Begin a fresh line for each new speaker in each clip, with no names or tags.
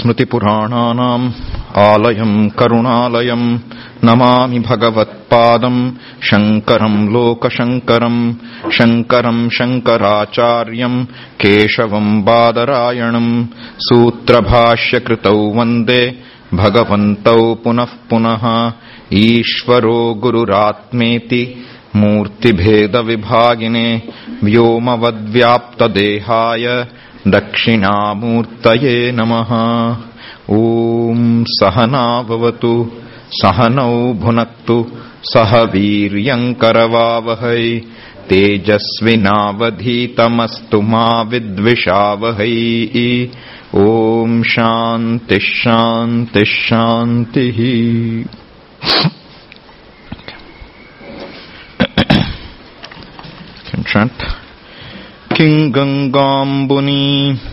स्मृतिपुराणानाम् आलयम् करुणालयम् नमामि भगवत्पादम् शङ्करम् लोकशङ्करम् शङ्करम् शङ्कराचार्यम् केशवम् बादरायणम् सूत्रभाष्यकृतौ वन्दे भगवन्तौ पुनः पुनः ईश्वरो गुरुरात्मेति मूर्तिभेदविभागिने व्योमवद्व्याप्तदेहाय दक्षिणामूर्तये नमः। ॐ सहना भवतु सहनौ भुनक्तु सह वीर्यङ्करवावहै तेजस्विनावधीतमस्तु मा विद्विषावहै। ॐ शान्तिः शान्तिः शान्तिः। Chant. King Gangambuни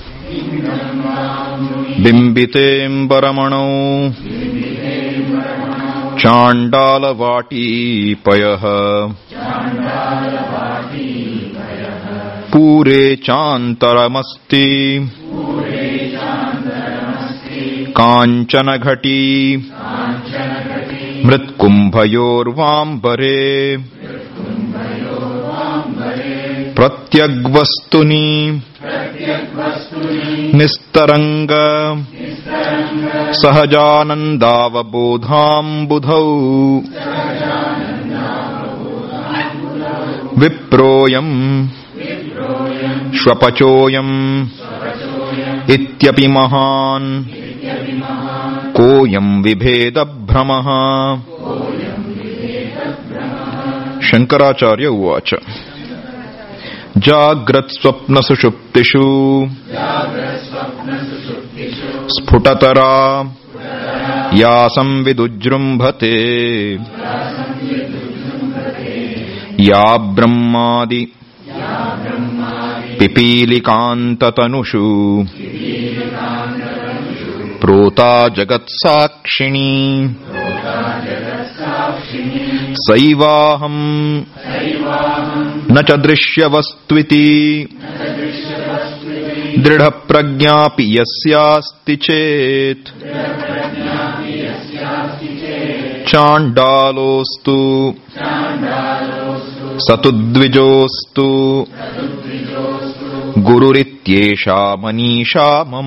Bimbitem Baramanau Chandalavati Payaha Pure Chantaramasti Kanchanaghati Mritkumbhayorvambare प्रत्यग्वस्तुनि निस्तरंग सहजानंदावबोधाम्बुधौ विप्रोयम् श्वपचोयम् इत्यपि महान् कोऽयम् विभेद भ्रमः। शंकराचार्य उवाच जाग्रत् स्वप्न सुषुप्तिषु स्फुटतरा या संविदुजृम्भते या ब्रह्मादि पिपीलिकान्ततनुषु प्रोता जगत्साक्षिणी सैवाहम् न च दृश्यवस्त्विति दृढप्रज्ञापि यस्यास्ति चेत् चाण्डालोऽस्तु सतु द्विजोऽस्तु गुरुरित्येषा मनीषा मम।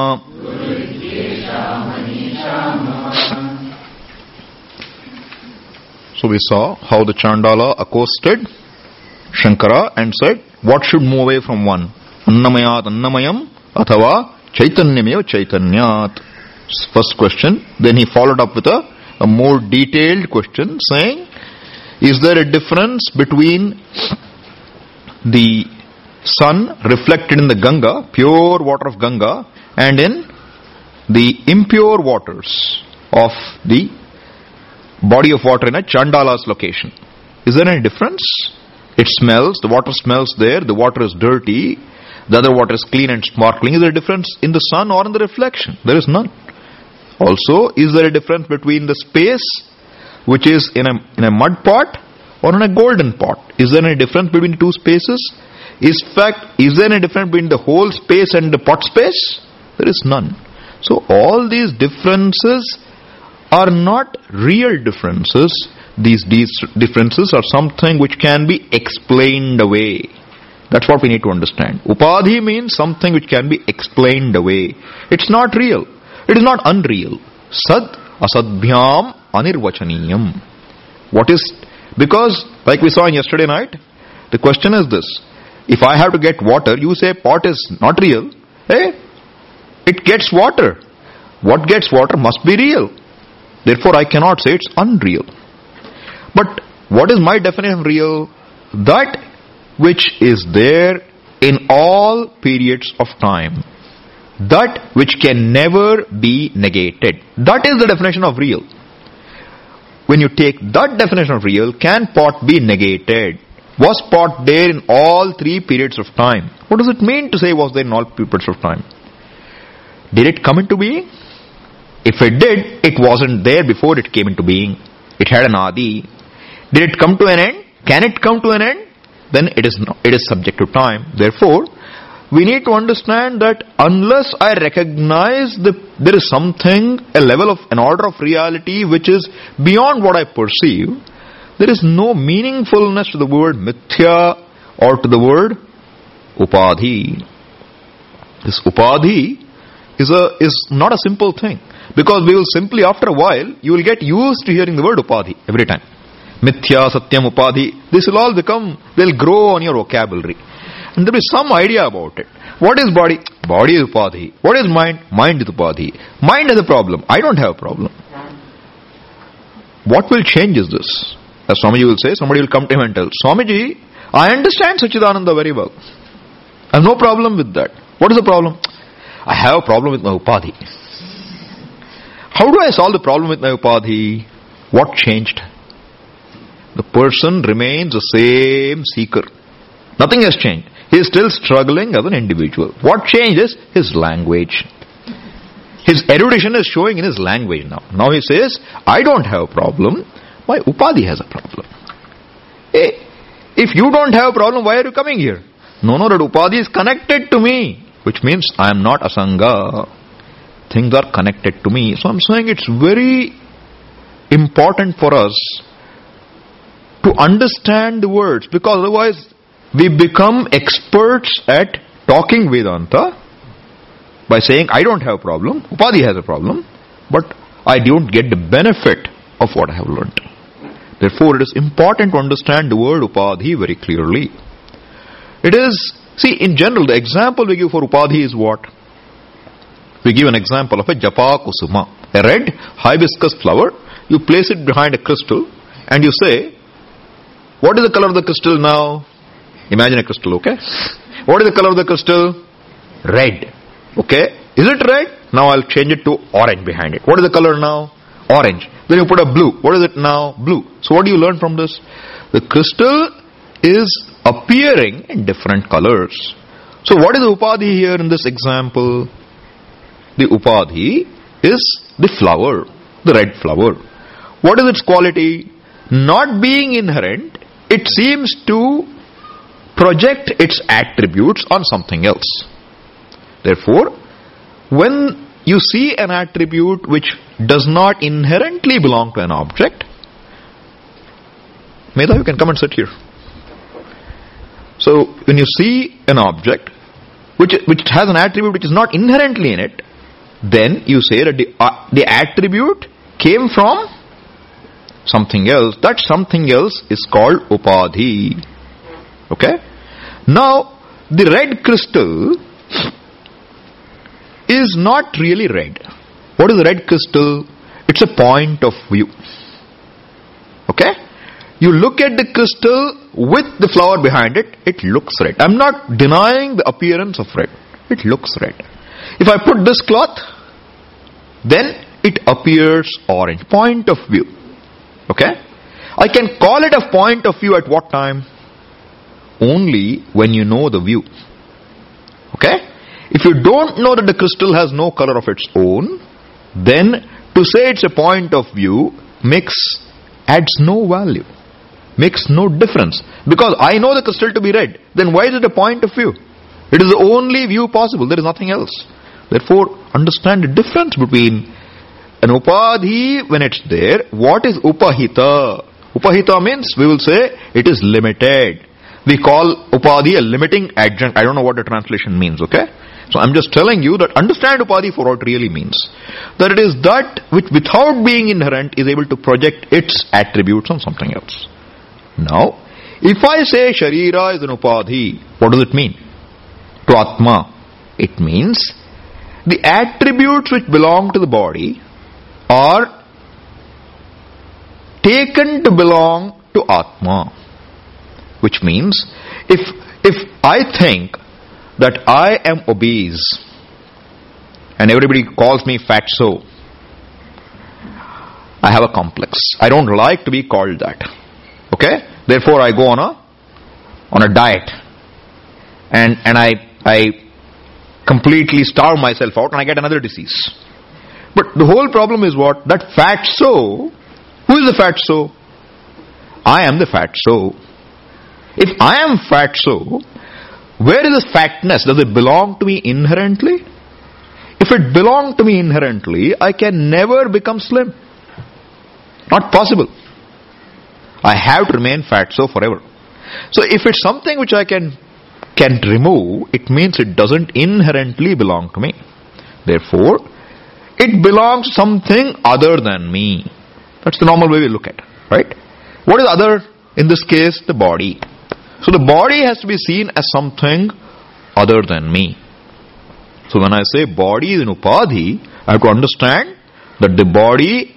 So we saw how the Chandala accosted Shankara and said, what should move away from one? Annamayat annamayam athava chaitanyameva chaitanyat. First question. Then he followed up with a more detailed question saying, is there a difference between the sun reflected in the Ganga, pure water of Ganga, and in the impure waters of the body of water in a Chandala's location? Is there any difference? It smells, the water smells there, the water is dirty, the other water is clean and sparkling. Is there a difference in the sun or in the reflection? There is none. Also, is there a difference between the space which is in a mud pot or in a golden pot? Is there any difference between the two spaces? Is there any difference between the whole space and the pot space? There is none. So all these differences are not real differences. These differences are something which can be explained away. That's what we need to understand. Upadhi means something which can be explained away. It's not real. It is not unreal. Sad asadbhyam anirvachaniyam. What is, because like we saw in yesterday night, the question is this. If I have to get water, you say pot is not real. It gets water. What gets water must be real. Therefore, I cannot say it's unreal. But what is my definition of real? That which is there in all periods of time. That which can never be negated. That is the definition of real. When you take that definition of real, can pot be negated? Was pot there in all three periods of time? What does it mean to say was there in all periods of time? Did it come into being? If it did, it wasn't there before it came into being. It had an adi. Did it come to an end? Can it come to an end? Then it is subject to time. Therefore, we need to understand that unless I recognize there is something, a level of, an order of reality which is beyond what I perceive, there is no meaningfulness to the word mithya or to the word upadhi. This upadhi is not a simple thing. Because we will simply, after a while, you will get used to hearing the word upadhi every time. Mithya, satyam, upadhi, this will all become, they'll grow on your vocabulary. And there will be some idea about it. What is body? Body is upadhi. What is mind? Mind is upadhi. Mind has a problem. I don't have a problem. What will change is this. As Swamiji will say, somebody will come to him and tell, Swamiji, I understand Sachidananda very well. I have no problem with that. What is the problem? I have a problem with my upadhi. How do I solve the problem with my upadhi? What changed? The person remains the same seeker. Nothing has changed. He is still struggling as an individual. What changed is his language. His erudition is showing in his language now. Now he says, I don't have a problem. My upadhi has a problem. Hey, if you don't have a problem, why are you coming here? No, that upadhi is connected to me. Which means I am not asanga. Things are connected to me. So I'm saying it's very important for us to understand the words, because otherwise we become experts at talking Vedanta by saying I don't have a problem, upadhi has a problem, but I don't get the benefit of what I have learnt. Therefore it is important to understand the word upadhi very clearly. It is, see, in general the example we give for upadhi is what? We give an example of a japa kusuma, a red hibiscus flower. You place it behind a crystal and you say, what is the color of the crystal now? Imagine a crystal, okay? What is the color of the crystal? Red. Okay? Is it red? Now I'll change it to orange behind it. What is the color now? Orange. Then you put a blue. What is it now? Blue. So what do you learn from this? The crystal is appearing in different colors. So what is the upadhi here in this example? The upadhi is the flower, the red flower. What is its quality? Not being inherent, it seems to project its attributes on something else. Therefore, when you see an attribute which does not inherently belong to an object, Medha, you can come and sit here. So, when you see an object which has an attribute which is not inherently in it, then you say that the attribute came from something else. That something else is called upadhi. Okay? Now, the red crystal is not really red. What is the red crystal? It's a point of view. Okay? You look at the crystal with the flower behind it, it looks red. I'm not denying the appearance of red. It looks red. If I put this cloth, then it appears orange. Point of view. Okay? I can call it a point of view at what time? Only when you know the view. Okay? If you don't know that the crystal has no color of its own, then to say it's a point of view adds no value. Makes no difference. Because I know the crystal to be red. Then why is it a point of view? It is the only view possible. There is nothing else. Therefore, understand the difference between an upadhi when it's there. What is upahita? Upahita means, we will say, it is limited. We call upadhi a limiting adjunct. I don't know what the translation means, okay? So I'm just telling you that understand upadhi for what it really means. That it is that which without being inherent is able to project its attributes on something else. Now, if I say Sharira is an upadhi, what does it mean? To Atma, it means the attributes which belong to the body are taken to belong to Atma. Which means, if I think that I am obese and everybody calls me fatso, I have a complex. I don't like to be called that. Okay? Therefore I go on a diet and I completely starve myself out and I get another disease. But the whole problem is what? That fatso, who is the fatso? I am the fatso. If I am fatso, where is this fatness? Does it belong to me inherently? If it belonged to me inherently, I can never become slim. Not possible. I have to remain fat so forever. So if it's something which I can remove, it means it doesn't inherently belong to me. Therefore, it belongs to something other than me. That's the normal way we look at it, right? What is other? In this case, the body. So the body has to be seen as something other than me. So when I say body is an upadhi, I have to understand that the body,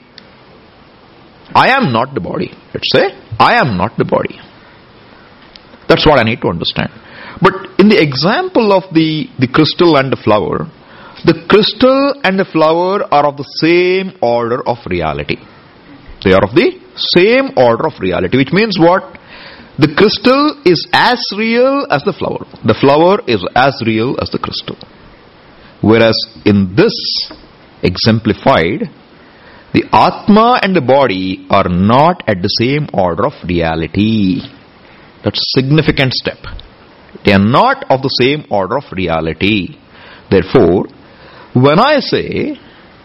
I am not the body. Let's say, I am not the body. That's what I need to understand. But in the example of the crystal and the flower, the crystal and the flower are of the same order of reality. They are of the same order of reality, which means what? The crystal is as real as the flower. The flower is as real as the crystal. Whereas in this exemplified, the Atma and the body are not at the same order of reality. That's a significant step. They are not of the same order of reality. Therefore, when I say,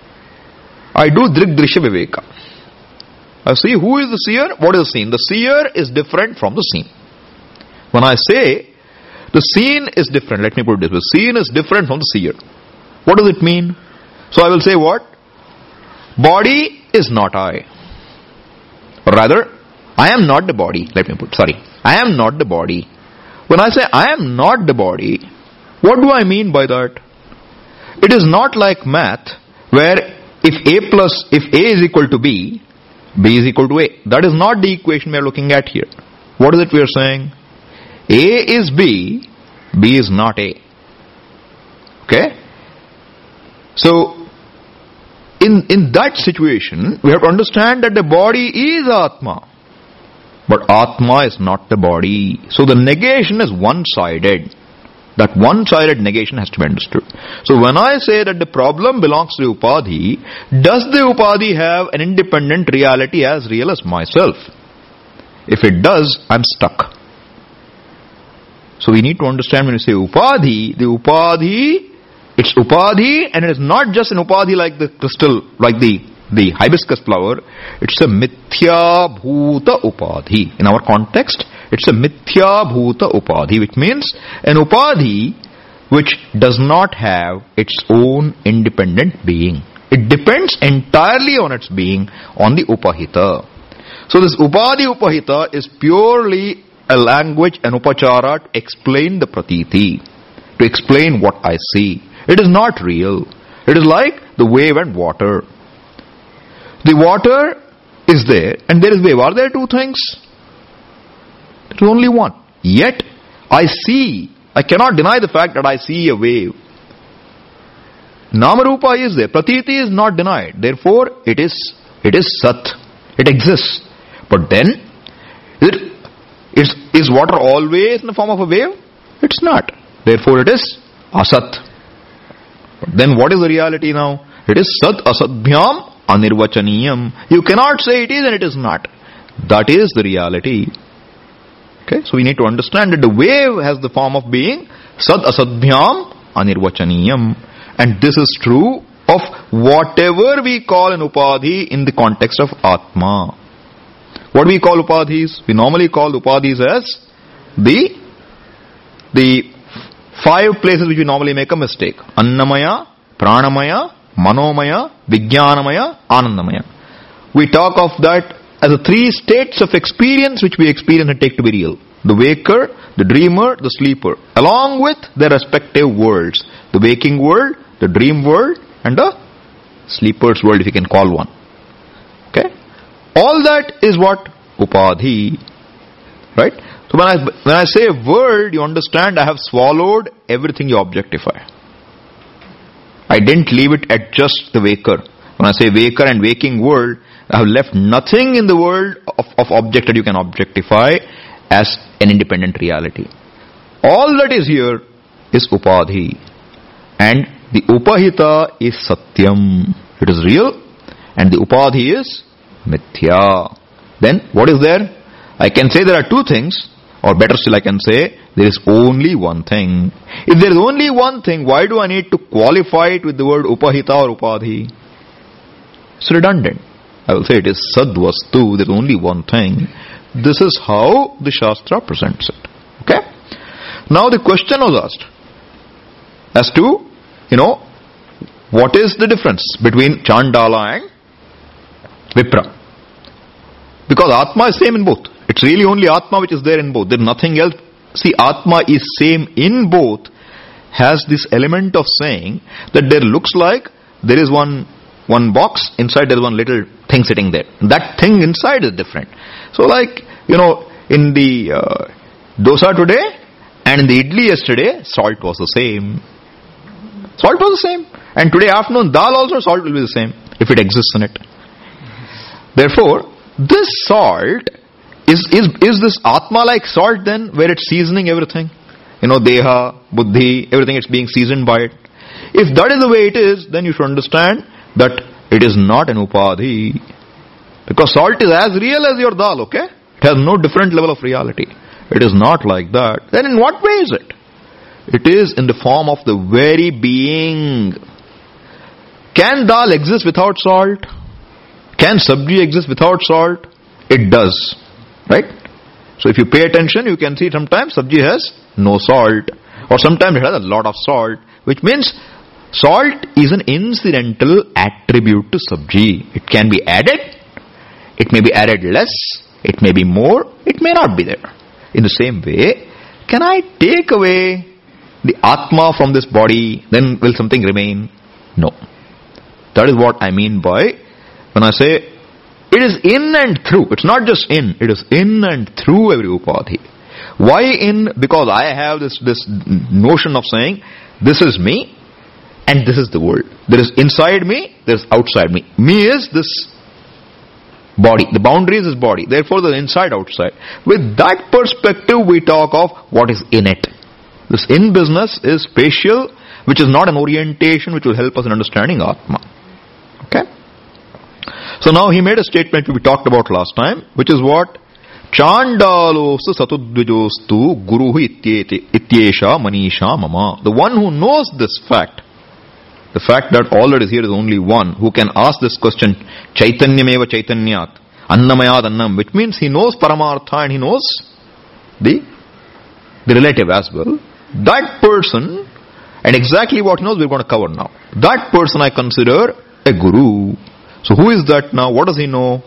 I do Drigdrisha Viveka, I see who is the seer, what is the seen. The seer is different from the seen. When I say, the seen is different, let me put it this way, seen is different from the seer. What does it mean? So I will say what? Body is not I. Or rather, I am not the body. I am not the body. When I say I am not the body, what do I mean by that? It is not like math, where if A is equal to B, B is equal to A. That is not the equation we are looking at here. What is it we are saying? A is B, B is not A. Okay? So, in that situation, we have to understand that the body is Atma. But Atma is not the body. So the negation is one-sided. That one-sided negation has to be understood. So when I say that the problem belongs to the upadhi, does the upadhi have an independent reality as real as myself? If it does, I'm stuck. So we need to understand when we say upadhi, the upadhi, it's upadhi, and it is not just an upadhi like the crystal, like the hibiscus flower. It's a mithya bhuta upadhi. In our context, it's a mithya bhuta upadhi, which means an upadhi which does not have its own independent being. It depends entirely on its being, on the upahita. So this upadhi upahita is purely a language, an upachara to explain the pratiti, to explain what I see. It is not real. It is like the wave and water. The water is there and there is wave. Are there two things? There is only one. Yet, I cannot deny the fact that I see a wave. Namarupa is there. Pratiti is not denied. Therefore, it is Sat. It exists. But then, is water always in the form of a wave? It's not. Therefore, it is Asat. But then what is the reality now? It is Sat Asatbhyam Anirvachaniyam. You cannot say it is and it is not. That is the reality. Okay, so we need to understand that the wave has the form of being Sat Asatbhyam Anirvachaniyam. And this is true of whatever we call an upadhi in the context of Atma. What do we call upadhis? We normally call upadhis as the 5 places which we normally make a mistake. Annamaya, Pranamaya, Manomaya, Vijnanamaya, Anandamaya. We talk of that as the 3 states of experience which we experience and take to be real. The waker, the dreamer, the sleeper. Along with their respective worlds. The waking world, the dream world, and the sleeper's world, if you can call one. Okay? All that is what? Upadhi. Right? So when I say world, you understand I have swallowed everything you objectify. I didn't leave it at just the waker. When I say waker and waking world, I have left nothing in the world of object that you can objectify as an independent reality. All that is here is upadhi. And the upahita is satyam. It is real. And the upadhi is mithya. Then what is there? I can say there are 2 things. Or better still, I can say there is only one thing. If there is only one thing, why do I need to qualify it with the word upahita or upadhi? It's redundant. I will say it is sadvastu, there is only one thing. This is how the Shastra presents it. Okay? Now the question was asked as to, what is the difference between Chandala and Vipra? Because Atma is same in both. It's really only Atma which is there in both. There is nothing else. See, Atma is same in both, has this element of saying that there looks like there is one box, inside there is one little thing sitting there. That thing inside is different. So like, in the dosa today and in the idli yesterday, salt was the same. Salt was the same. And today afternoon, dal also, salt will be the same, if it exists in it. Therefore, this salt, is this Atma like salt then, where it's seasoning everything? Deha, buddhi, everything, it's being seasoned by it. If that is the way it is, then you should understand that it is not an upadhi. Because salt is as real as your dal, okay? It has no different level of reality. It is not like that. Then in what way is it? It is in the form of the very being. Can dal exist without salt? Can sabji exist without salt? It does. Right? So if you pay attention, you can see sometimes sabji has no salt. Or sometimes it has a lot of salt. Which means salt is an incidental attribute to sabji. It can be added. It may be added less. It may be more. It may not be there. In the same way, can I take away the Atma from this body? Then will something remain? No. That is what I mean by when I say it is in and through. It's not just in. It is in and through every upadhi. Why in? Because I have this notion of saying this is me and this is the world. There is inside me, there is outside me. Me is this body. The boundaries is body. Therefore the inside, outside. With that perspective we talk of what is in it. This in business is spatial, which is not an orientation which will help us in understanding Atma. Okay? So now he made a statement we talked about last time, which is what? Chandalosu satudvijostu guruhu ityesha manisha mama. The one who knows this fact, the fact that all that is here is only one, who can ask this question, Chaitanyameva Chaitanyat, Annamayad Annam, which means he knows Paramartha and he knows the relative as well. That person, and exactly what he knows we're going to cover now. That person I consider a guru. So who is that now? What does he know?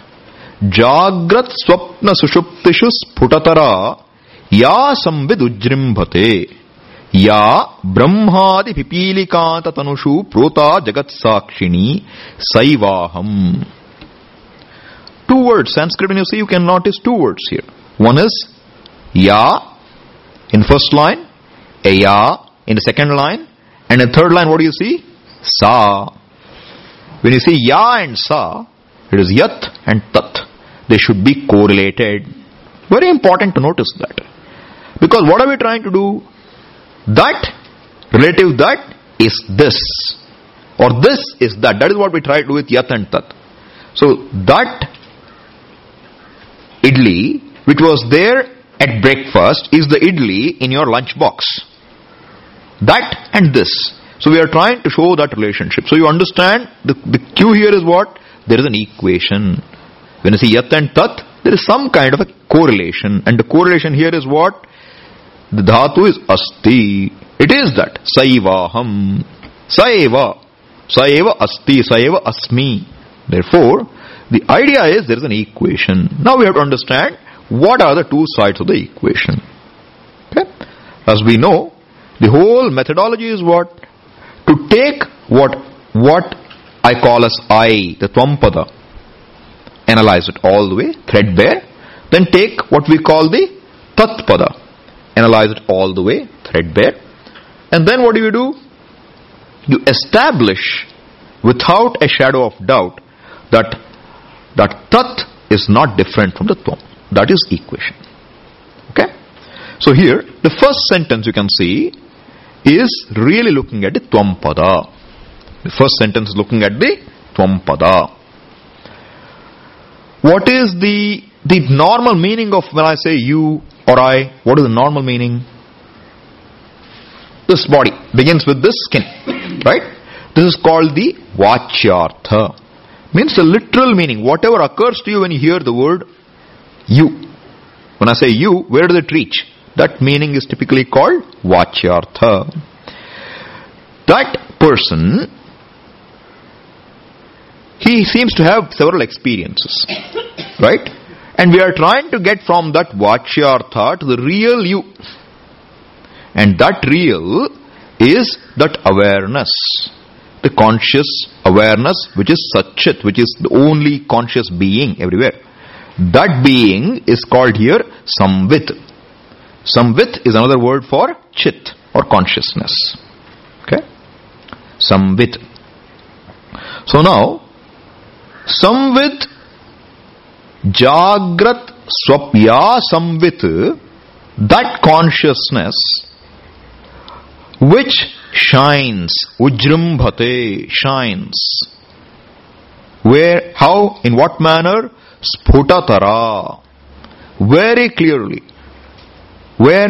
Jagrat swapna sushuptishu sputatara ya samvid ujrimbhate ya brahmadi pipilikanta tanushu prota jagat sakshini saivaham. Two words. Sanskrit, when you see, you can notice two words here. One is ya in first line, ya in the second line, and in third line what do you see? Sa. When you see ya and sa, it is yat and tat. They should be correlated. Very important to notice that. Because what are we trying to do? That, relative that, is this. Or this is that. That is what we try to do with yat and tat. So that idli, which was there at breakfast, is the idli in your lunch box. That and this. So we are trying to show that relationship. So you understand, the cue here is what? There is an equation. When you see yat and tat, there is some kind of a correlation. And the correlation here is what? The dhatu is asti. It is that. Saivaham. Saeva. Saeva asti. Saeva asmi. Therefore, the idea is there is an equation. Now we have to understand what are the two sides of the equation. Okay? As we know, the whole methodology is what? To take what I call as I, the Tvampada, analyze it all the way, threadbare, then take what we call the Tatpada, analyze it all the way, threadbare, and then what do? You establish without a shadow of doubt that Tat is not different from the Tvam. That is equation. Okay? So here, the first sentence you can see is really looking at the Tvampada. The first sentence is looking at the Tvampada. What is the normal meaning of when I say you or I, what is the normal meaning? This body begins with this skin, right? This is called the Vachyartha. Means the literal meaning, whatever occurs to you when you hear the word you. When I say you, where does it reach? That meaning is typically called Vachyartha. That person, he seems to have several experiences, right? And we are trying to get from that Vachyartha to the real you. And that real is that awareness. The conscious awareness, which is Satchit, which is the only conscious being everywhere. That being is called here Samvit. Samvit is another word for Chit or consciousness. Okay? Samvit. So now, Samvit Jagrat Swapya Samvit, that consciousness which shines, Ujrimbhate, shines. Where, how, in what manner? Sphutatara. Very clearly. Where?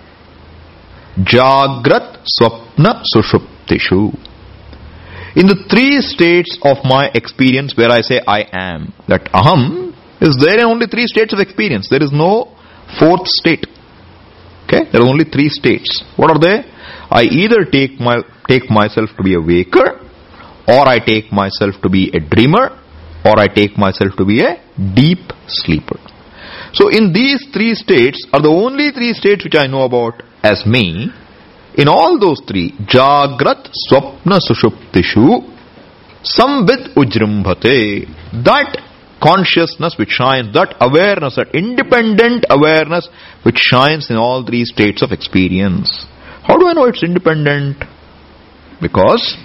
Jagrat Swapna Sushuptishu. In the three states of my experience where I say I am, that aham is there in only three states of experience. There is no fourth state. Okay? There are only three states. What are they? I either take myself to be a waker, or I take myself to be a dreamer, or I take myself to be a deep sleeper. So in these three states are the only three states which I know about as me. In all those three, Jagrat, Swapna, Sushuptishu, Samvit Ujrimbhate, that consciousness which shines, that awareness, that independent awareness which shines in all three states of experience. How do I know it's independent? Because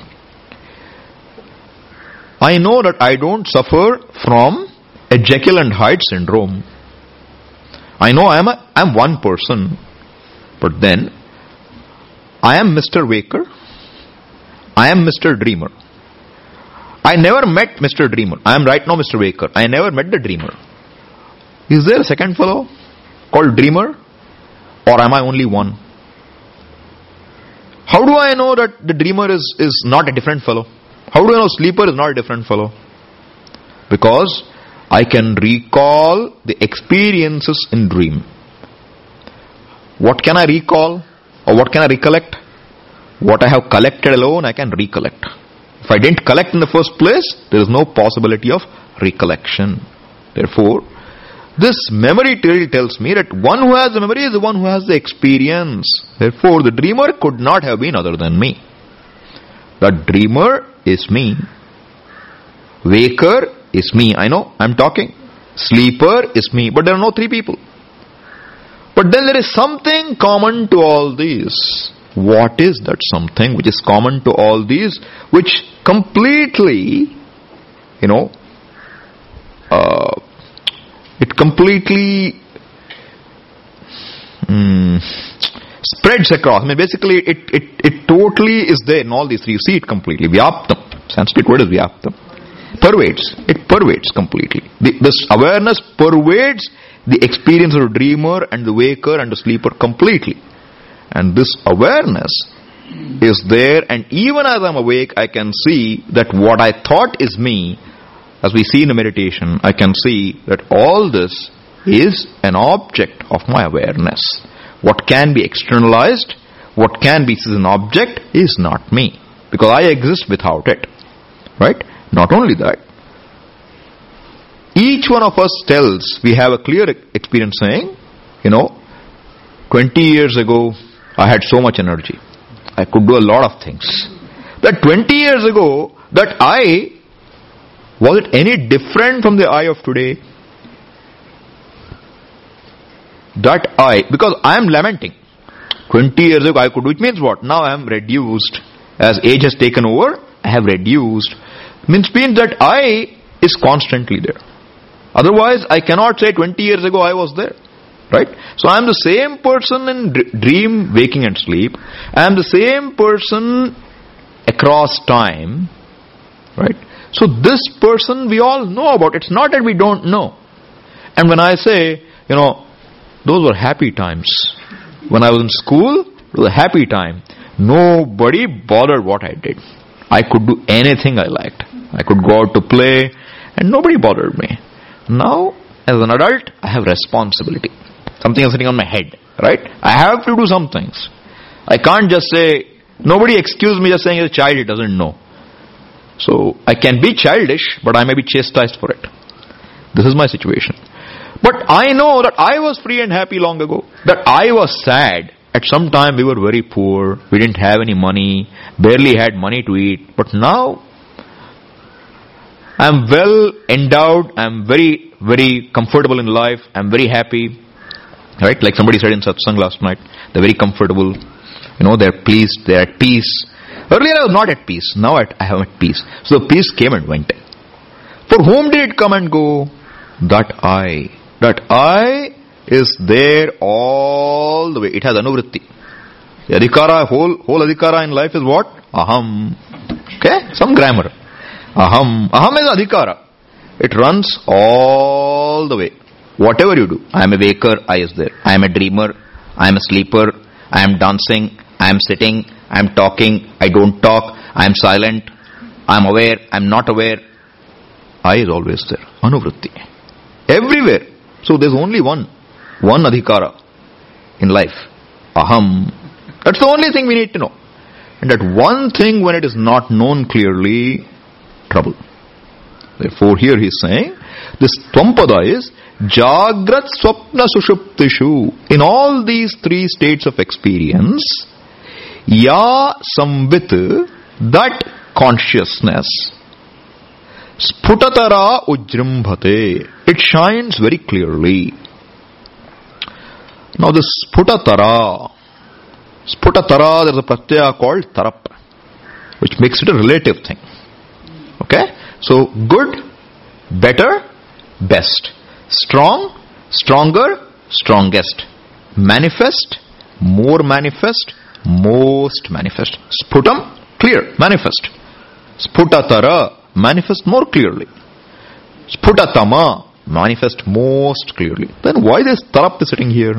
I know that I don't suffer from a Jekyll and Hyde syndrome. I know I'm one person, but then I am Mr. Waker, I am Mr. Dreamer. I never met Mr. Dreamer. I am right now Mr. Waker. I never met the Dreamer. Is there a second fellow called Dreamer? Or am I only one? How do I know that the Dreamer is not a different fellow? How do I know Sleeper is not a different fellow? Because I can recall the experiences in dream. What can I recall? Or what can I recollect? What I have collected alone, I can recollect. If I didn't collect in the first place, there is no possibility of recollection. Therefore, this memory tells me that one who has the memory is the one who has the experience. Therefore, the dreamer could not have been other than me. The dreamer is me. Waker is me. I know, I'm talking. Sleeper is me. But there are no three people. But then there is something common to all these. What is that something which is common to all these, which completely, it completely spreads across. I mean, basically, it totally is there in all these three. You see it completely. Vyaptam. Sanskrit word is vyaptam. Pervades. It pervades completely. This awareness pervades the experience of the dreamer and the waker and the sleeper completely. And this awareness is there, and even as I'm awake, I can see that what I thought is me, as we see in the meditation, I can see that all this is an object of my awareness. What can be externalized, what can be seen as an object, is not me, because I exist without it. Right? Not only that, each one of us tells, we have a clear experience saying, 20 years ago, I had so much energy. I could do a lot of things. That 20 years ago, that I, was it any different from the I of today? That I, because I am lamenting. 20 years ago I could do, which means what? Now I am reduced. As age has taken over, I have reduced. Means that I is constantly there. Otherwise, I cannot say 20 years ago I was there. Right? So I am the same person in dream, waking and sleep. I am the same person across time. Right? So this person we all know about. It's not that we don't know. And when I say, Those were happy times. When I was in school, it was a happy time. Nobody bothered what I did. I could do anything I liked. I could go out to play and nobody bothered me. Now, as an adult, I have responsibility. Something is sitting on my head, right? I have to do some things. I can't just say, nobody excuse me just saying as a child he doesn't know. So, I can be childish, but I may be chastised for it. This is my situation. But I know that I was free and happy long ago. That I was sad. At some time we were very poor. We didn't have any money. Barely had money to eat. But now, I am well endowed. I am very, very comfortable in life. I am very happy. Right? Like somebody said in satsang last night. They're very comfortable. They're pleased. They're at peace. Earlier I was not at peace. Now I am at peace. So the peace came and went. For whom did it come and go? That I is there all the way. It has anuvritti. The adhikara, whole adhikara in life is what? Aham. Okay? Some grammar. Aham. Aham is adhikara. It runs all the way. Whatever you do. I am a waker, I is there. I am a dreamer, I am a sleeper, I am dancing, I am sitting, I am talking, I don't talk, I am silent, I am aware, I am not aware. I is always there. Anuvritti. Everywhere. So there's only one adhikara in life. Aham. That's the only thing we need to know. And that one thing, when it is not known clearly, trouble. Therefore here he is saying, this Tvampada is Jagrat Swapna Sushuptishu. In all these three states of experience, Ya Samvit, that consciousness, Sputatara Ujrimbhate, it shines very clearly. Now this Sputatara, there is a pratyaya called Tarap, which makes it a relative thing. Okay? So good, better, best. Strong, stronger, strongest. Manifest, more manifest, most manifest. Sputam, clear, manifest. Sputatara, manifest more clearly. Sputatama, manifest most clearly. Then why this Tarap is sitting here?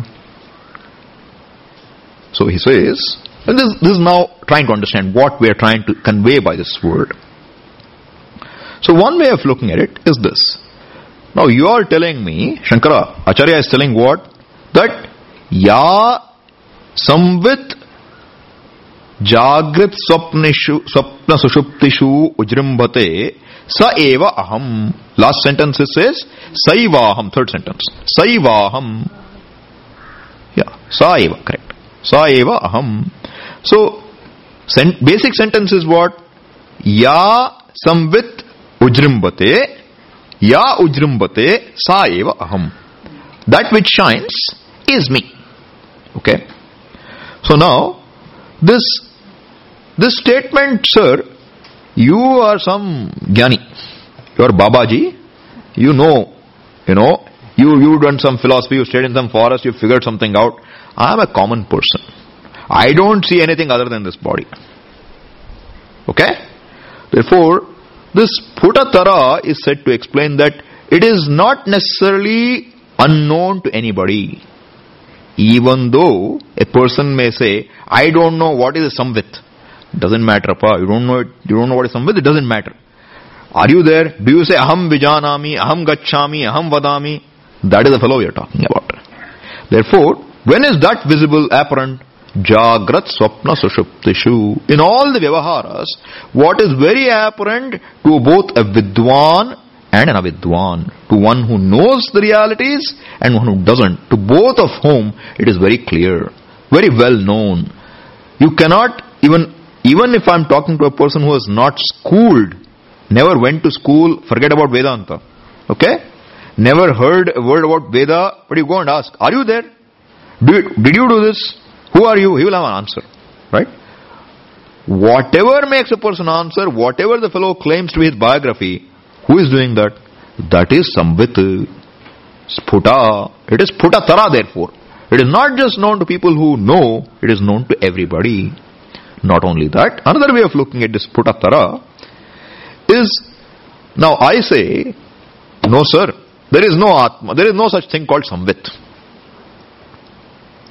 So he says, and this is now trying to understand what we are trying to convey by this word. So one way of looking at it is this. Now you are telling me, Shankara, Acharya is telling what? That Ya Samvit Jagrit Swapna Sushuptishu Ujrimbhate Sa Eva Aham. Last sentence it says Saiva Aham. Third sentence. Saiva Aham. Yeah, Sa Eva, correct. Sa Eva Aham. So, basic sentence is what? Ya Samvit Ujrimbhate Ya Ujrimbhate Sa Eva Aham. That which shines is me. Okay. So now, this statement, sir, you are some Jnani. You are Babaji. You've done some philosophy, you stayed in some forest, you figured something out. I am a common person. I don't see anything other than this body. Okay? Therefore, this Sputatara is said to explain that it is not necessarily unknown to anybody. Even though a person may say, I don't know what is a Samvit. Doesn't matter, Appa. You don't know what is Samvit, it doesn't matter. Are you there? Do you say, Aham Vijanami, Aham Gacchami, Aham Vadami? That is the fellow we are talking about. Therefore, when is that visible, apparent? Jagrat Swapna Sushuptishu. In all the Vyavaharas, what is very apparent to both a Vidwan and an Avidwan, to one who knows the realities and one who doesn't, to both of whom it is very clear, very well known. You cannot, even if I am talking to a person who is not schooled, never went to school, forget about Vedanta. Okay? Never heard a word about Veda, but you go and ask, are you there? Did you do this? Who are you? He will have an answer. Right? Whatever makes a person answer, whatever the fellow claims to be his biography, who is doing that? That is Samvit. Sputa. It is Sputatara therefore. It is not just known to people who know, it is known to everybody. Not only that, another way of looking at this Sputatara is, now I say, no sir, there is no Atma, there is no such thing called Samvit.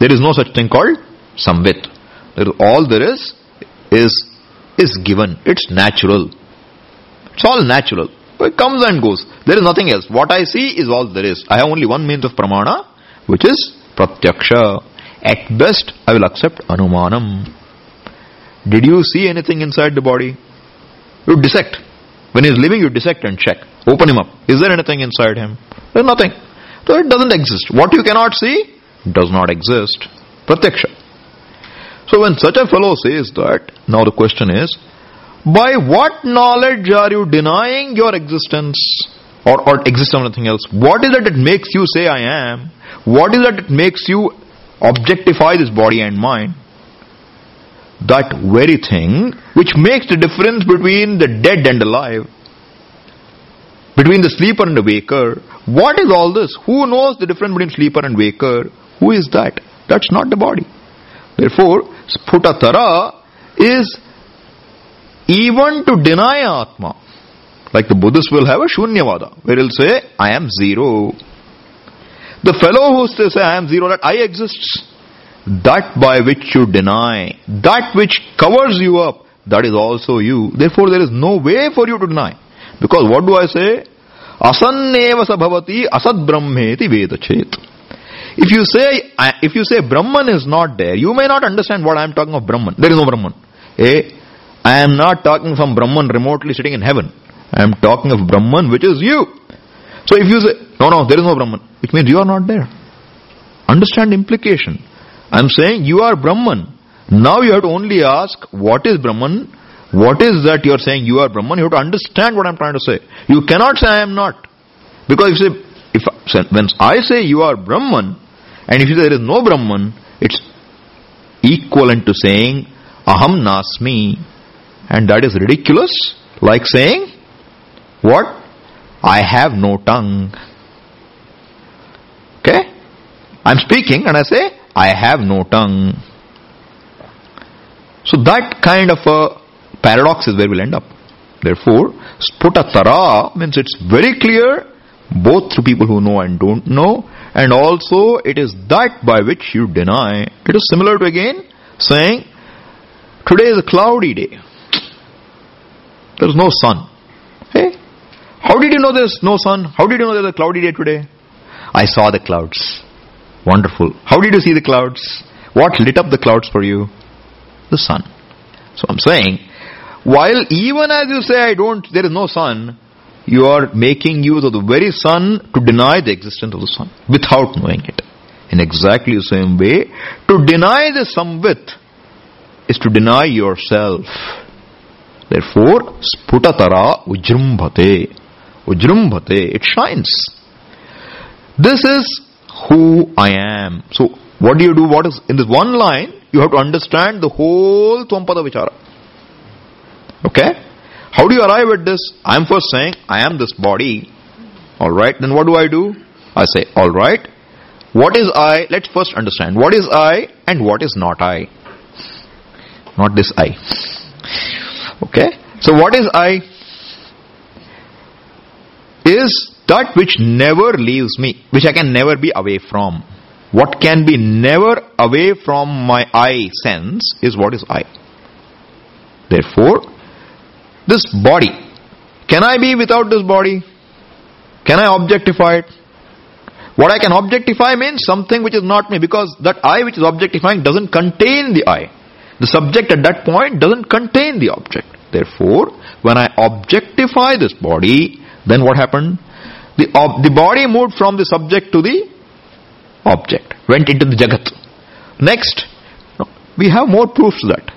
There is no such thing called samvit. All there is given. It's natural. It's all natural. It comes and goes. There is nothing else. What I see is all there is. I have only one means of pramana, which is pratyaksha. At best, I will accept anumanam. Did you see anything inside the body? You dissect. When he is living, you dissect and check. Open him up. Is there anything inside him? There is nothing. So it doesn't exist. What you cannot see does not exist. Pratyaksha. So when such a fellow says that, now the question is, by what knowledge are you denying your existence or existence of nothing else? What is it that makes you say I am? What is it that makes you objectify this body and mind? That very thing which makes the difference between the dead and alive, between the sleeper and the waker. What is all this? Who knows the difference between sleeper and waker? Who is that? That's not the body. Therefore, Sputatara is even to deny Atma. Like the Buddhists will have a Shunyavada, where he'll say, I am zero. The fellow who says, I am zero, that I exists, that by which you deny, that which covers you up, that is also you. Therefore, there is no way for you to deny. Because what do I say? Asanneva sabhavati asad brahmeti vedachet. If you say Brahman is not there, you may not understand what I am talking of Brahman. There is no Brahman. I am not talking from Brahman remotely sitting in heaven. I am talking of Brahman which is you. So if you say, no, there is no Brahman, it means you are not there. Understand the implication. I am saying you are Brahman. Now you have to only ask, what is Brahman? What is that you are saying you are Brahman? You have to understand what I am trying to say. You cannot say I am not. Because when I say you are Brahman, and if you say there is no Brahman, it's equivalent to saying aham nasmi. And that is ridiculous. Like saying, what? I have no tongue. Okay? I'm speaking and I say, I have no tongue. So that kind of a paradox is where we'll end up. Therefore, Sputatara means it's very clear, both to people who know and don't know, and also it is that by which you deny. It is similar to again saying, today is a cloudy day. There is no sun. Hey, how did you know there is no sun? How did you know there is a cloudy day today? I saw the clouds. Wonderful. How did you see the clouds? What lit up the clouds for you? The sun. So I'm saying, while even as you say there is no sun, you are making use of the very sun to deny the existence of the sun without knowing it. In exactly the same way, to deny the samvit is to deny yourself. Therefore, Sputatara ujrumbhate. Ujrumbhate, it shines. This is who I am. So, what do you do? What is in this one line? You have to understand the whole Tvampada Vichara. Okay? How do you arrive at this? I am first saying, I am this body. Alright, then what do? I say, alright, what is I? Let's first understand. What is I and what is not I? Not this I. Okay? So what is I? Is that which never leaves me, which I can never be away from. What can be never away from my I sense is what is I. Therefore, this body, can I be without this body? Can I objectify it? What I can objectify means something which is not me, because that I which is objectifying doesn't contain the I. The subject at that point doesn't contain the object. Therefore, when I objectify this body, then what happened? The body moved from the subject to the object, went into the Jagat. Next, we have more proofs to that.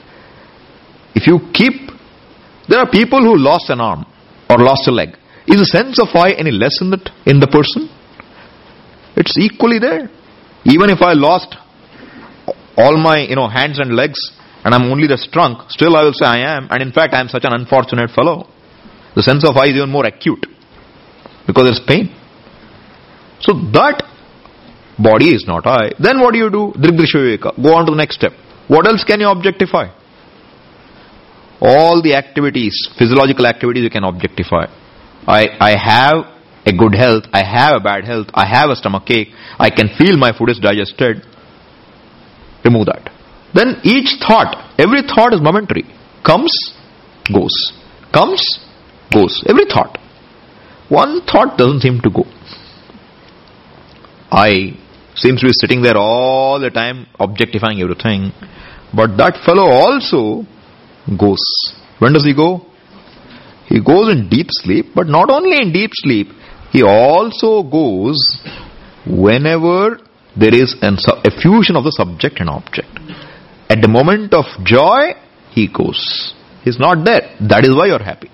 There are people who lost an arm or lost a leg. Is the sense of I any less in the person? It's equally there. Even if I lost all my hands and legs and I'm only the trunk, still I will say I am, and in fact I am such an unfortunate fellow. The sense of I is even more acute because there's pain. So that body is not I. Then what do you do? Drigdrisha Viveka. Go on to the next step. What else can you objectify? All the activities, physiological activities you can objectify. I have a good health, I have a bad health, I have a stomach ache, I can feel my food is digested. Remove that. Then each thought, every thought is momentary. Comes, goes. Comes, goes. Every thought. One thought doesn't seem to go. I seems to be sitting there all the time objectifying everything. But that fellow also goes. When does he go? He goes in deep sleep, but not only in deep sleep, he also goes whenever there is a fusion of the subject and object. At the moment of joy, he goes. He's not there. That is why you're happy.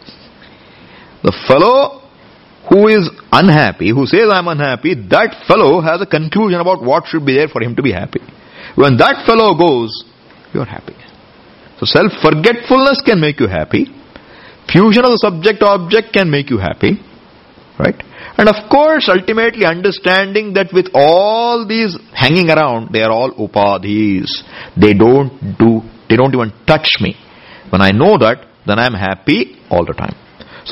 The fellow who is unhappy, who says I'm unhappy, that fellow has a conclusion about what should be there for him to be happy. When that fellow goes, you're happy. So self-forgetfulness can make you happy. Fusion of the subject-object can make you happy. Right? And of course, ultimately understanding that with all these hanging around, they are all upadhis. They don't even touch me. When I know that, then I am happy all the time. So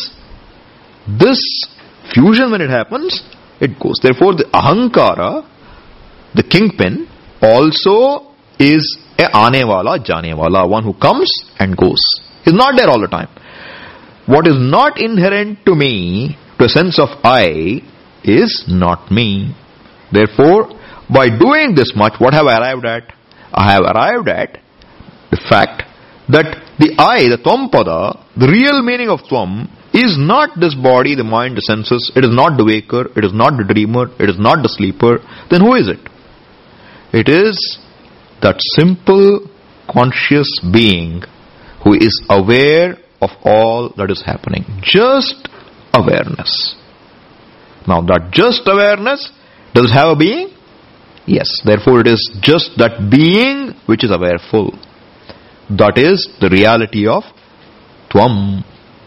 this fusion, when it happens, it goes. Therefore, the ahankara, the kingpin, also is a aanewala, janewala, one who comes and goes. He's not there all the time. What is not inherent to me, to a sense of I, is not me. Therefore, by doing this much, what have I arrived at? I have arrived at the fact that the I, the Tvam-pada, the real meaning of Tvam, is not this body, the mind, the senses. It is not the waker. It is not the dreamer. It is not the sleeper. Then who is it? It is that simple, conscious being who is aware of all that is happening. Just awareness. Now that just awareness, does it have a being? Yes. Therefore it is just that being which is awareful. That is the reality of Tvam.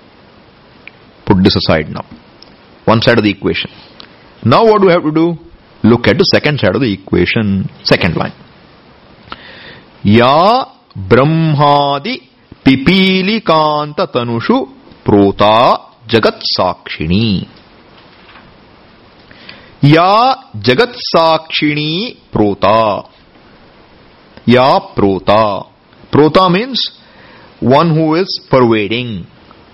Put this aside now. One side of the equation. Now what do we have to do? Look at the second side of the equation. Second line. Ya brahmadi pipili kanta tanushu prota jagat sakshini. Ya jagat sakshini prota. Ya prota. Prota means one who is pervading.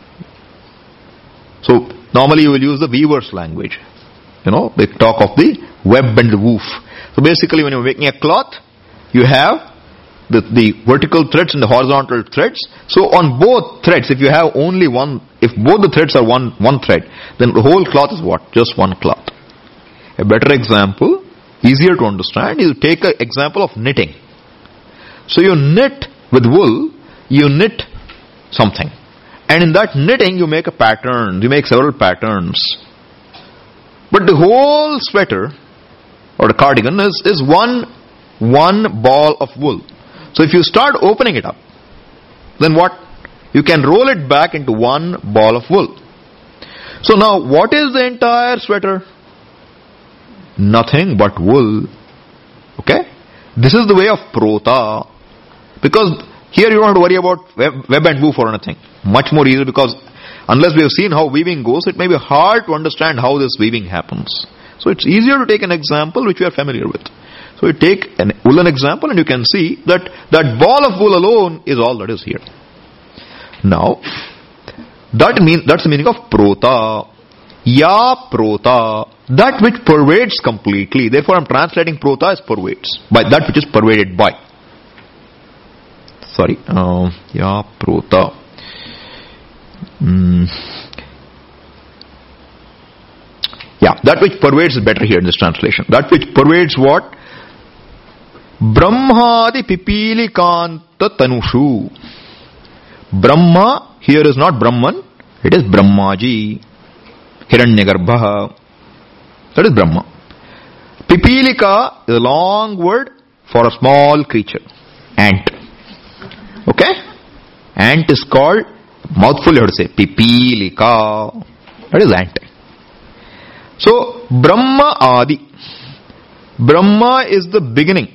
So, normally you will use the weaver's language. They talk of the web and the woof. So basically when you're making a cloth, you have the vertical threads and the horizontal threads. So on both threads, if you have only one, if both the threads are one thread, then the whole cloth is what? Just one cloth. A better example, easier to understand, is take an example of knitting. So you knit with wool, you knit something. And in that knitting, you make a pattern. You make several patterns. But the whole sweater or the cardigan is one ball of wool. So if you start opening it up, then what? You can roll it back into one ball of wool. So now, what is the entire sweater? Nothing but wool. Okay? This is the way of prota. Because here you don't have to worry about web and woof or anything. Much more easy, because unless we have seen how weaving goes, it may be hard to understand how this weaving happens. So it's easier to take an example which we are familiar with. So you take an woolen example and you can see that that ball of wool alone is all that is here. Now, that's the meaning of prota. Ya prota. That which pervades completely. Therefore I am translating prota as pervades. By that which is pervaded by. Sorry. Ya prota. Yeah, that which pervades is better here in this translation. That which pervades what? Brahmadi pipili kanta tanushu. Brahma here is not Brahman, it is Brahmaji. Hiranyagarbha. That is Brahma. Pipilika is a long word for a small creature. Ant. Okay? Ant is called, mouthful you have to say, Pipilika. That is ant. So, Brahma Adi. Brahma is the beginning.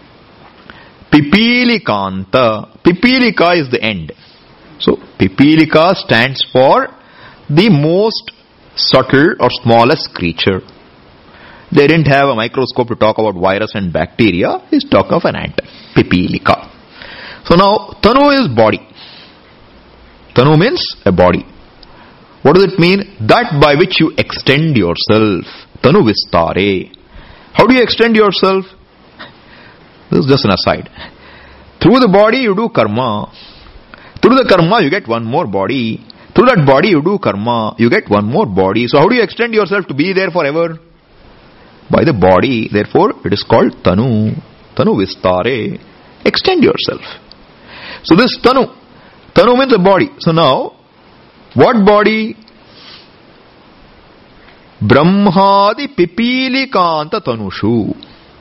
Pipilikanta. Pipilika is the end. So, Pipilika stands for the most subtle or smallest creature. They didn't have a microscope to talk about virus and bacteria. He's talking of an ant, Pipilika. So now, Tanu is body. Tanu means a body. What does it mean? That by which you extend yourself. Tanu Vistare. How do you extend yourself? This is just an aside. Through the body you do karma. Through the karma you get one more body. Through that body you do karma. You get one more body. So how do you extend yourself to be there forever? By the body. Therefore it is called Tanu. Tanu Vistare. Extend yourself. So this Tanu. Tanu means a body. So now, what body? Brahmadi Pipilikanta Tanushu.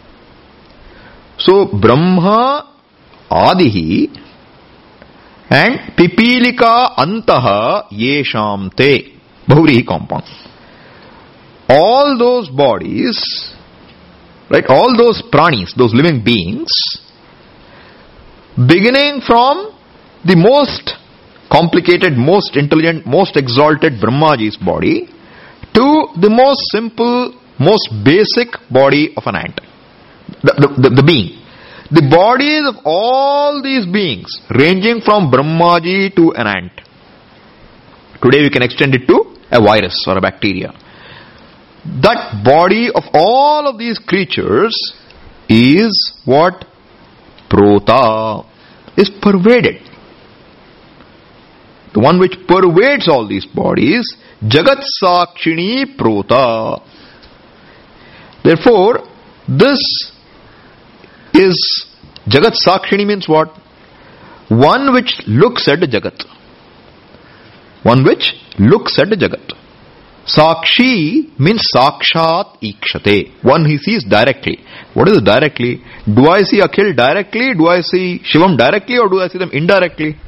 So Brahma Adihi and Pipilika Antaha Yeshamte. Bahuvrihi compound. All those bodies, right, all those pranis, those living beings, beginning from the most complicated, most intelligent, most exalted Brahmaji's body to the most simple, most basic body of an ant. The being. The bodies of all these beings, ranging from Brahmaji to an ant. Today we can extend it to a virus or a bacteria. That body of all of these creatures is what? Prota. Is pervaded. The one which pervades all these bodies, Jagat Sakshini Prota. Therefore, this is Jagat Sakshini means what? One which looks at the Jagat. One which looks at the Jagat. Sakshi means Sakshat Ikshate. One he sees directly. What is directly? Do I see Akhil directly? Do I see Shivam directly? Or do I see them indirectly?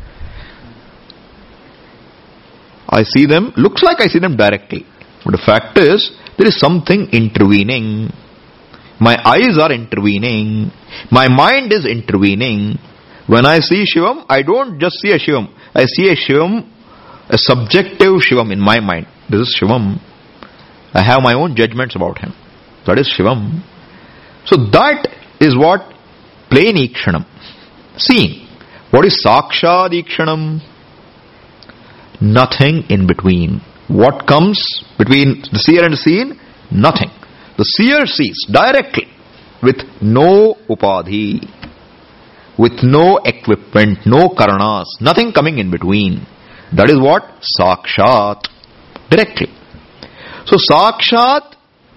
I see them, looks like I see them directly. But the fact is, there is something intervening. My eyes are intervening. My mind is intervening. When I see Shivam, I don't just see a Shivam. I see a Shivam, a subjective Shivam in my mind. This is Shivam. I have my own judgments about him. That is Shivam. So that is what plain Ikshanam. Seeing. What is Sakshad Ikshanam? Nothing in between. What comes between the seer and the seen? Nothing. The seer sees directly with no upadhi, with no equipment, no karanas, nothing coming in between. That is what? Sakshat. Directly. So Sakshat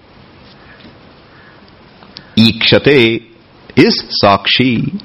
Ikshate is Sakshi.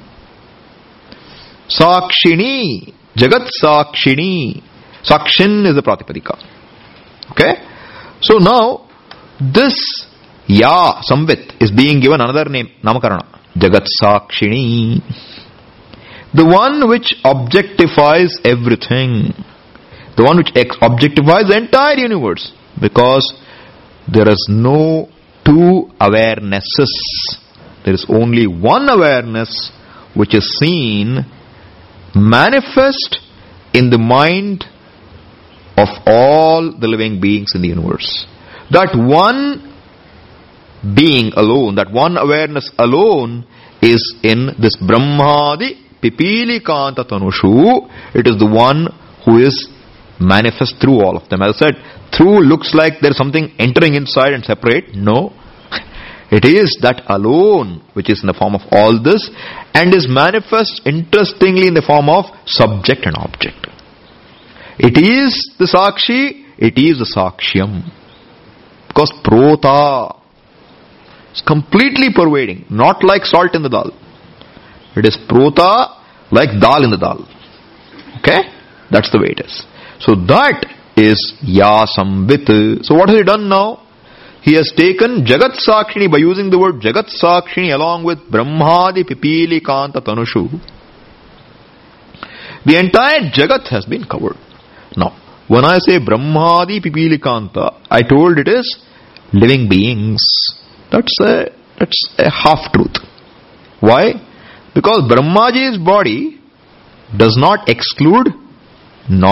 Sakshini, Jagat Sakshini. Sakshin is the Pratipadika. Okay? So now, this Ya, Samvit, is being given another name, Namakarana. Jagat Sakshini. The one which objectifies everything. The one which objectifies the entire universe. Because there is no two awarenesses. There is only one awareness which is seen, manifest in the mind of all the living beings in the universe. That one being alone, that one awareness alone is in this Brahmadi Pipilikanta Tanushu. It is the one who is manifest through all of them. As I said, through looks like there is something entering inside and separate. No. It is that alone which is in the form of all this and is manifest interestingly in the form of subject and object. It is the Sakshi, it is the Sakshyam. Because Prota is completely pervading, not like salt in the dal. It is Prota like dal in the dal. Okay? That's the way it is. So that is Ya Samvit. So what has he done now? He has taken Jagat Sakshini by using the word Jagat Sakshini along with Brahmadi Pipilikanta Tanushu. The entire Jagat has been covered. Now, when I say Brahmadi Pipilikanta, I told it is living beings. That's a half truth. Why? Because Brahmaji's body does not exclude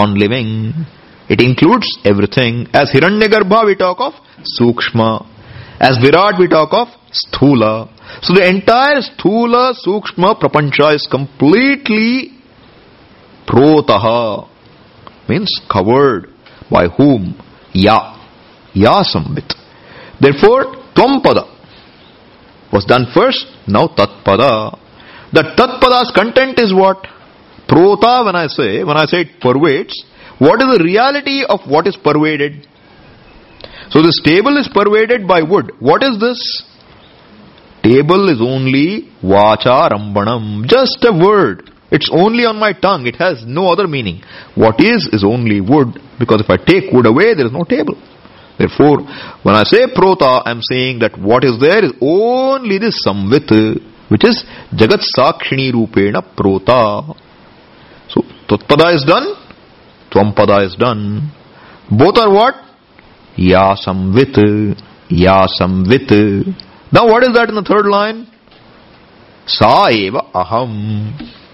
non-living. It includes everything. As Hiranyagarbha we talk of Sukshma. As Virat we talk of Sthula. So the entire Sthula Sukshma Prapancha is completely Protaha. Means covered. By whom? Ya. Ya Samvit. Therefore, Tvam-pada was done first, now Tat-pada. The Tat-pada's content is what? Prota, when I say it pervades, what is the reality of what is pervaded? So this table is pervaded by wood. What is this? Table is only Vacha Rambanam. Just a word. It's only on my tongue. It has no other meaning. What is only wood. Because if I take wood away, there is no table. Therefore, when I say Prota, I am saying that what is there is only this Samvit, which is Jagat Sakshini Rupena Prota. So, Tatpada is done, Tvampada is done. Both are what? Ya Samvit, Ya Samvit. Now what is that in the third line? Sa eva aham.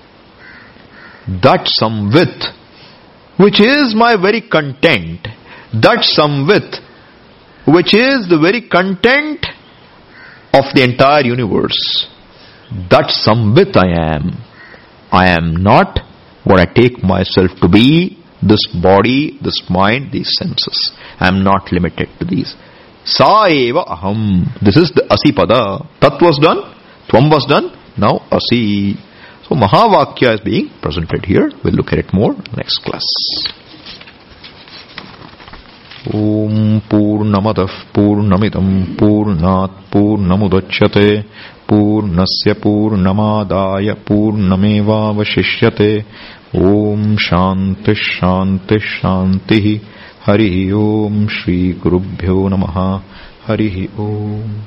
That Samvit, which is my very content. That Samvit, which is the very content of the entire universe. That Samvit I am. I am not what I take myself to be, this body, this mind, these senses. I am not limited to these. Sa eva aham. This is the Asipada. Tat was done, Tvam was done, now Asi. So Mahavakya is being presented here. We'll look at it more next class. Om Purnamadav Purnamidam Purnat Purnamudachyate Purnasya Purnamadaya Purnameva Vashishyate. Om Shanti Shanti Shanti. Hari Om Shri Gurubhyo Namaha. Hari Om.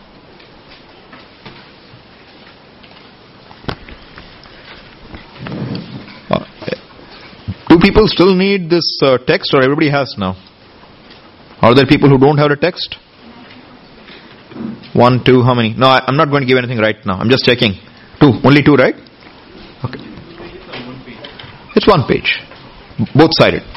Do people still need this text, or everybody has now? Are there people who don't have a text? 1, 2, how many? No, I'm not going to give anything right now. I'm just checking. 2, only 2, right? Okay. It's one page. Both sided.